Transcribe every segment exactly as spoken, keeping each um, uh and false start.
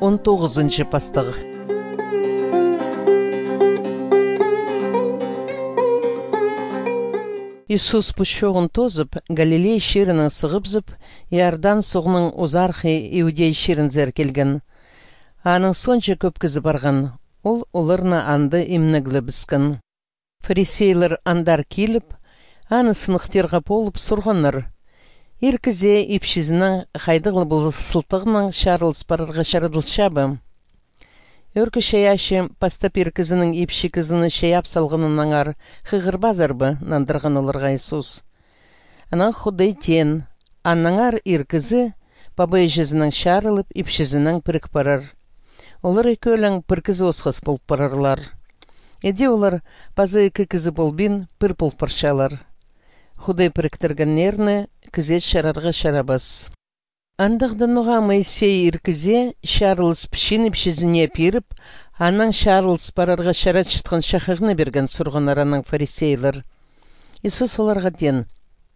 он тоғызынчы пастығы. Иисус пұшоғын тозып, Галилей шерінің сығып-зып, Иордан соғының ұзархи Иудей шерін зәркелген. Аның сонча көп кізі барған, ол оларына анды имніглі біскін. Фарисейлер андар келіп, аны сынықтерға болып сұрғаныр. Иркізе ипшізінің қайдығылы бұл сылтығының шарылыс барырға шарадылшабы. Өркі шаяшы пастап иркізінің ипші кізіні шаяп салғының аңар қығыр базарбы нандырған оларға Иисус. Анан худай тен, аннаңар иркізі бабай жезінің шарылып ипшізінің пірік барар. Олар екөлің піркізі осқыз болып барарлар. Еде олар базы екі кізі болбин пір болып паршалар. Худай піріктірген нерні кізет шарарға шарабас. Андығды нұға Моисей иркізе шарылыс пішін ипшізіне пиріп, аның шарылыс барарға шарат шытқан шақығыны берген сұрғанар аның фарисейлер. Иисус оларға ден,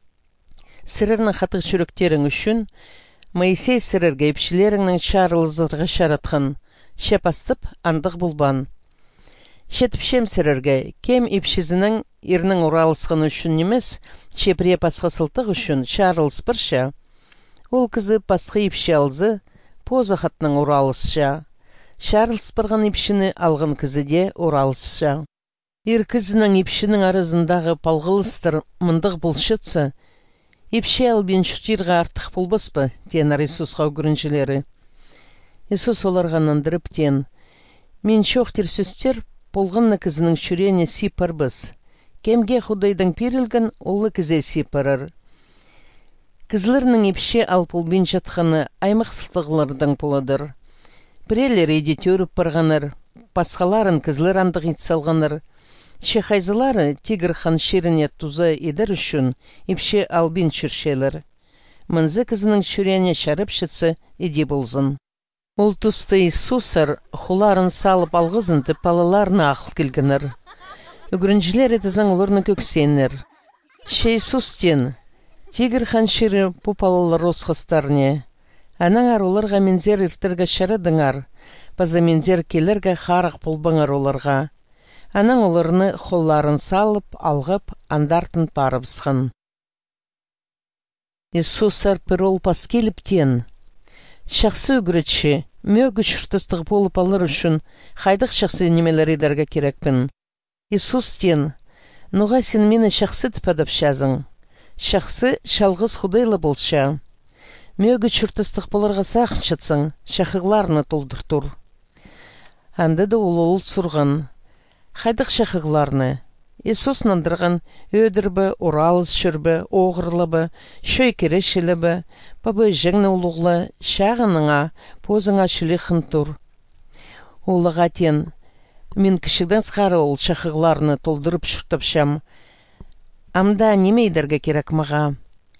сірірінің қатық жүректерің үшін, Моисей сірірге ипшілеріңнің шарылызырға шаратқан, шепастып андық бұлбан. Шетіпшем сірірге, кем ипшізінің ерінің уралысқын үшін немес, чепре пасқа сылтық үшін шарылыс бірша, ол кізі пасқы ипші алзы, поза қатның уралысша. Шарылыс бірған ипшіні алғын кізі де уралысша. Ер кізінің ипшінің арызындағы палғылыстыр мұндық бұлшытсы, ипші албен шүтірға артық бұлбыс ба, тенар Иисусқа көріншілері. Иисус оларға нандырып тен, мен шоқтер сөстер болғынны кізінің шүрені сипар біз. Кемге худайдың перілген олы кізе сипарар. Кізлерінің епше алпыл бен жатқаны аймақ сылтығылардың поладыр. Бірелер еде төріп барғаныр, пасқаларын кізлер андық етсалғаныр. Шехайзылары тигір хан шеріне туза едір үшін епше албен шүршелер. Мұнзы кізінің шүрене шарып шытсы еде болзын. Ол тұсты Иисусар хуларын салып алғызынды палаларына ақыл келгінір. Үгірінжілер етізің оларны көксенер. Ше Иисустен, тигір хан шері пупалылар осқыстарне. Анаңар оларға мензер иртіргі шарыдыңар, база мензер келерге қарық болбаңар оларға. Анаң оларны холларын салып, алғып, андартын парыбысқын. Иисусар пір ол пас келіп тен. Шақсы үгіретші, мөгі шұртыстық болып алыр үшін қайдық шақсы немелер едерге керекпін. Иисус тен, нұға сен мені шақсы тіпадып шазың. Шақсы шалғыз худайлы болша. Мөгі шұртыстық болырға сақыншытсың, шақығларыны толдыр тұр. Анды да ол ол сұрған. Қайдық шақығларыны? Иисус нандырған өдірбі, оралыз шүрбі, оғырлыбы, шөй керешілібі, бабы жеңні ұлығлы, шағыныңа, позыңа шіліқін тұр. Олыға тен, мен кішігден сқары ол шақығларыны толдырып шұртапшам. Амда немейдерге керек маға.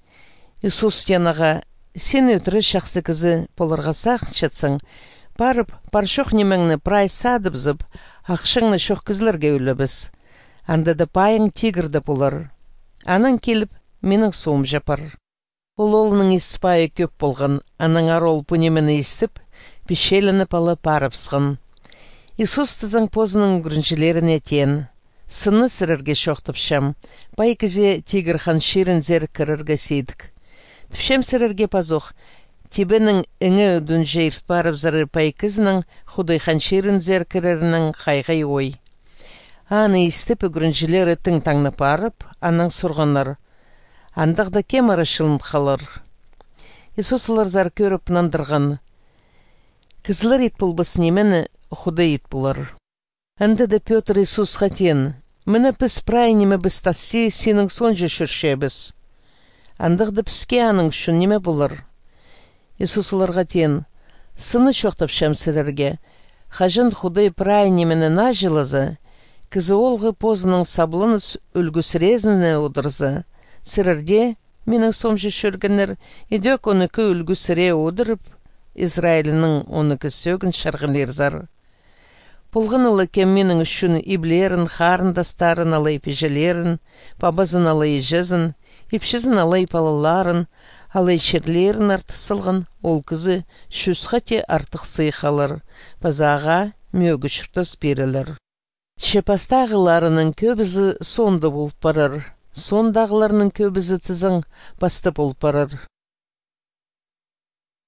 Иисус тенаға, сен өтірі шақсы кізі полырға сақыншатсың, барып, паршоқ немеңні прай садыбзып, ақшыңны шоқ кізлерге өлібіз. Анда да пайың тигірді болар. Анан келіп, менің соым жапар. Ол олының іспайы көп болған, аның арол пөнемені істіп, пешеліні палы парыпсқын. Иисус тізің позының күріншілеріне тен. Сыны сірірге шоқтыпшам, пай кізе тигір хан шерін зер кірірге сейдік. Тіпшем сірірге пазоқ, тебенің үңі өдін жейрт барып зары пай кізінің худай хан шерін зер кірірінің қайғай ой. Аны істіп үгіріншілері тің таңны парып, аның сұрғанар. Андағда кем арашылын қалыр. Иисус олар зар көріп нандырған. Кізлер ет бұлбыс немені худай ет бұлар. Анда да Петр Иисус хатен, мені піс прай неме біз тасси сенің сонжы шүршебіз. Андағда піске аның шын неме бұлар. Иисус оларға тен, сыны шоқтап шәмсілерге, хажын худай прай немені нажылызы, кізі олғы позының саблыныз үлгісірезіні одырзы. Сірірде, менің сомжы шүргінер, едек оныкі үлгісіре одырып, Израилінің оныкі сөгін шарғынер зар. Пұлғынылы кем менің үшін иблерін, қарындастарын алай пежелерін, бабазын алай жезін, ипшізін алай палыларын, Ал эшерлерін артысылғын, ол кізі шүсхате артық сыйхалыр, базаға мөгішіртіс берілір. Шепастағыларының көбізі сонды болып барыр, сондағыларының көбізі тізің басты болып барыр.